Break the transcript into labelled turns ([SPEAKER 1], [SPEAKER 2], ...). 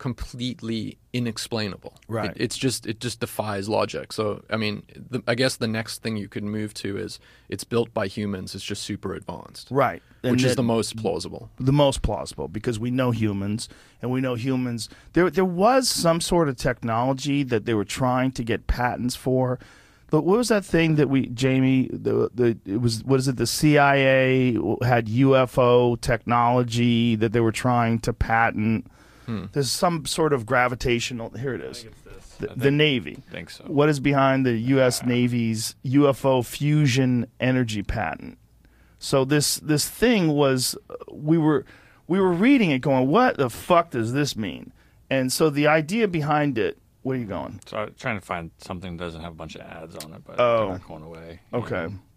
[SPEAKER 1] completely inexplainable.
[SPEAKER 2] Right.
[SPEAKER 1] It just defies logic. So, I mean, I guess the next thing you could move to is it's built by humans. It's just super advanced.
[SPEAKER 2] Right.
[SPEAKER 1] Which is the most plausible.
[SPEAKER 2] The most plausible, because we know humans, and we know humans. There was some sort of technology that they were trying to get patents for. But what was that thing that Jamie? It was, what is it? The CIA had UFO technology that they were trying to patent. There's some sort of gravitational. Here it is. The Navy.
[SPEAKER 3] I think so.
[SPEAKER 2] What is behind the U.S. Navy's UFO fusion energy patent? So this thing was, we were reading it going, what the fuck does this mean? And so the idea behind it. Where are you going?
[SPEAKER 3] So I'm trying to find something that doesn't have a bunch of ads on it, but
[SPEAKER 2] Oh.
[SPEAKER 3] they're not going away.
[SPEAKER 2] Okay.